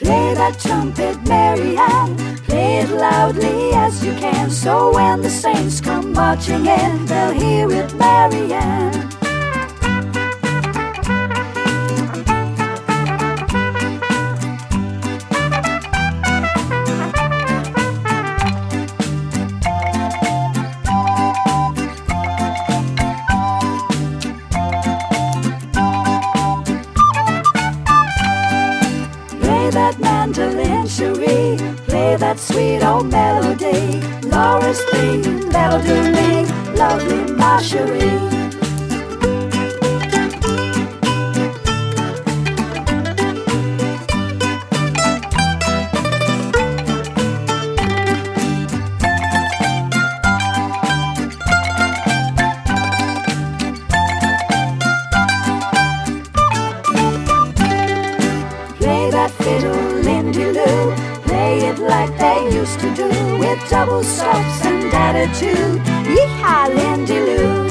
Play that trumpet, Mary Ann. Play it loudly as you can, so when the saints come marching in, they'll hear it, Mary Ann. That mandolin, Cherie, play that sweet old melody. Laura's theme, that'll do me, lovely Marjorie. Fiddle, Lindy Lou, play it like they used to do, with double stops and attitude. Yee-haw, Lindy Lou.